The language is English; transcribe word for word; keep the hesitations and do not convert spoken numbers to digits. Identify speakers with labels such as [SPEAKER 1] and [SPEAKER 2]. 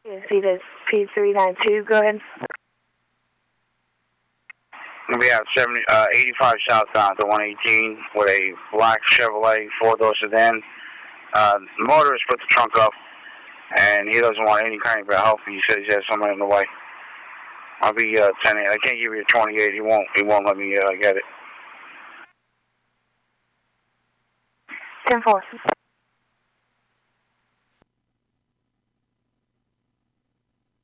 [SPEAKER 1] See this P three nine two, go ahead.
[SPEAKER 2] We have seventy, uh, eighty-five southbound to one eighteen with a black Chevrolet four-door sedan. Uh, the motorist put the trunk up, and he doesn't want any kind of help. He says he has someone in the way. I'll be uh, ten eight. I can't give you a twenty-eight. He won't. He won't let me uh, get it.
[SPEAKER 1] ten four.